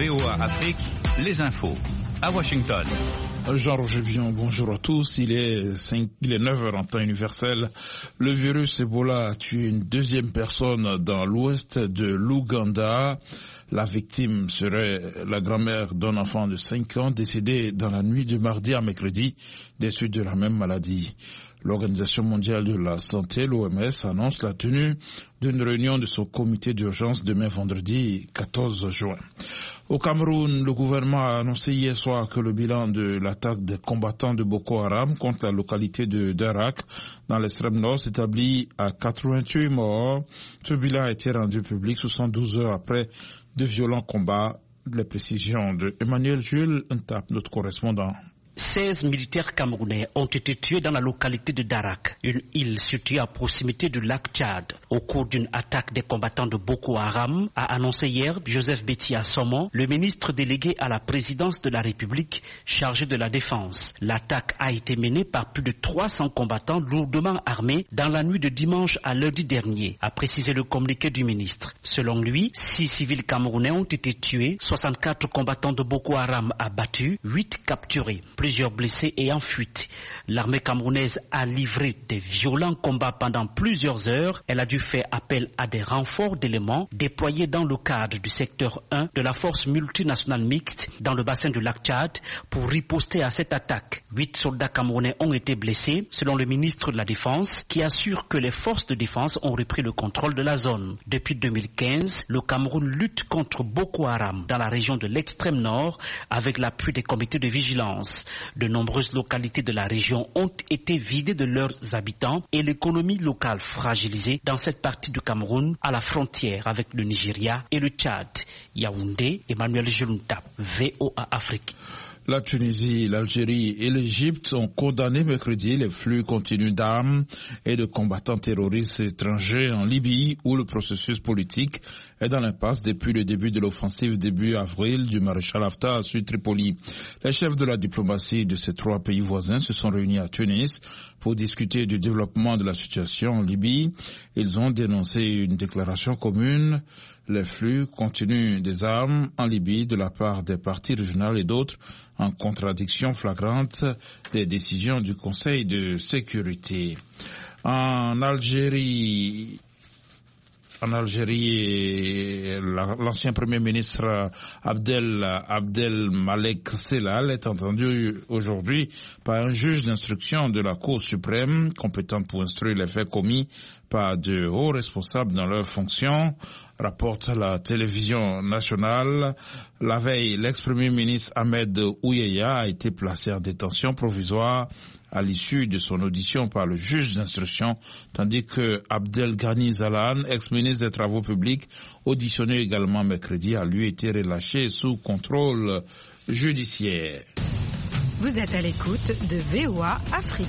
VOA Afrique, les infos. À Washington. Jean-Roger Bion, bonjour à tous. Il est 9h en temps universel. Le virus Ebola a tué une deuxième personne dans l'ouest de l'Ouganda. La victime serait la grand-mère d'un enfant de 5 ans décédé dans la nuit de mardi à mercredi des suites de la même maladie. L'Organisation mondiale de la santé, l'OMS, annonce la tenue d'une réunion de son comité d'urgence demain vendredi 14 juin. Au Cameroun, le gouvernement a annoncé hier soir que le bilan de l'attaque des combattants de Boko Haram contre la localité de Darak, dans l'extrême nord, s'établit à 88 morts. Ce bilan a été rendu public 72 heures après de violents combats. Les précisions de Emmanuel Jules, notre correspondant. 16 militaires camerounais ont été tués dans la localité de Darak, une île située à proximité du lac Tchad, au cours d'une attaque des combattants de Boko Haram, a annoncé hier Joseph Betty Assommo, le ministre délégué à la présidence de la République chargé de la défense. L'attaque a été menée par plus de 300 combattants lourdement armés dans la nuit de dimanche à lundi dernier, a précisé le communiqué du ministre. Selon lui, 6 civils camerounais ont été tués, 64 combattants de Boko Haram abattus, 8 capturés. Plusieurs blessés et en fuite. L'armée camerounaise a livré des violents combats pendant plusieurs heures. Elle a dû faire appel à des renforts d'éléments déployés dans le cadre du secteur 1 de la force multinationale mixte dans le bassin du lac Tchad pour riposter à cette attaque. 8 soldats camerounais ont été blessés, selon le ministre de la Défense, qui assure que les forces de défense ont repris le contrôle de la zone. Depuis 2015, le Cameroun lutte contre Boko Haram dans la région de l'extrême nord avec l'appui des comités de vigilance. De nombreuses localités de la région ont été vidées de leurs habitants et l'économie locale fragilisée dans cette partie du Cameroun à la frontière avec le Nigeria et le Tchad. Yaoundé, Emmanuel Julunta, VOA Afrique. La Tunisie, l'Algérie et l'Égypte ont condamné mercredi les flux continus d'armes et de combattants terroristes étrangers en Libye où le processus politique est dans l'impasse depuis le début de l'offensive début avril du maréchal Haftar sur Tripoli. Les chefs de la diplomatie de ces 3 pays voisins se sont réunis à Tunis pour discuter du développement de la situation en Libye. Ils ont dénoncé une déclaration commune, les flux continus des armes en Libye de la part des partis régionaux et d'autres en contradiction flagrante des décisions du Conseil de sécurité. En Algérie, l'ancien Premier ministre Abdel Malek Sellal est entendu aujourd'hui par un juge d'instruction de la Cour suprême compétente pour instruire les faits commis par de hauts responsables dans leurs fonctions, rapporte la télévision nationale. La veille, l'ex-premier ministre Ahmed Ouyeya a été placé en détention provisoire à l'issue de son audition par le juge d'instruction, tandis que Abdel Ghani Zalan, ex-ministre des Travaux publics, auditionné également mercredi, a lui été relâché sous contrôle judiciaire. Vous êtes à l'écoute de VOA Afrique.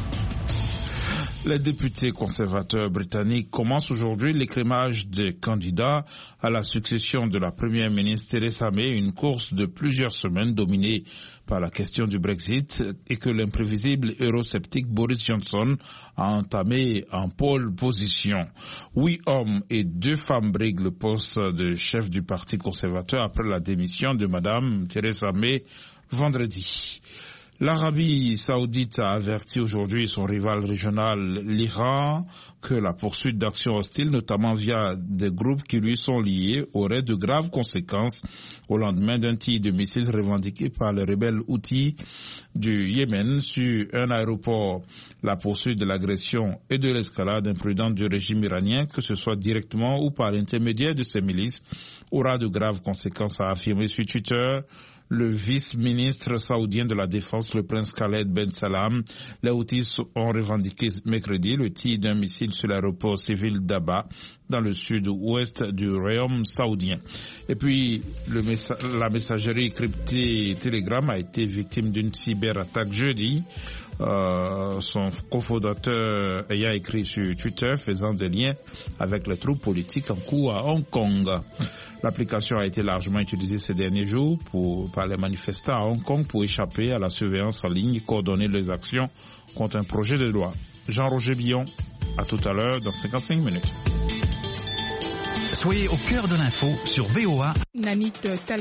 Les députés conservateurs britanniques commencent aujourd'hui l'écrémage des candidats à la succession de la première ministre Theresa May, une course de plusieurs semaines dominée par la question du Brexit et que l'imprévisible eurosceptique Boris Johnson a entamé en pole position. 8 hommes et 2 femmes briguent le poste de chef du parti conservateur après la démission de Madame Theresa May vendredi. L'Arabie saoudite a averti aujourd'hui son rival régional, l'Iran, que la poursuite d'actions hostiles, notamment via des groupes qui lui sont liés, aurait de graves conséquences au lendemain d'un tir de missiles revendiqué par les rebelles Houthis du Yémen sur un aéroport. La poursuite de l'agression et de l'escalade imprudente du régime iranien, que ce soit directement ou par l'intermédiaire de ses milices, aura de graves conséquences, a affirmé sur Twitter le vice-ministre saoudien de la Défense, le prince Khaled Ben Salam. Les Houthis ont revendiqué mercredi le tir d'un missile sur l'aéroport civil d'Aba, dans le sud-ouest du royaume saoudien. Et puis, la messagerie cryptée Telegram a été victime d'une cyberattaque jeudi. Son cofondateur ayant écrit sur Twitter faisant des liens avec les troupes politiques en cours à Hong Kong. L'application a été largement utilisée ces derniers jours par les manifestants à Hong Kong pour échapper à la surveillance en ligne et coordonner les actions contre un projet de loi. Jean-Roger Bion, à tout à l'heure dans 55 minutes. Soyez au cœur de l'info sur VOA.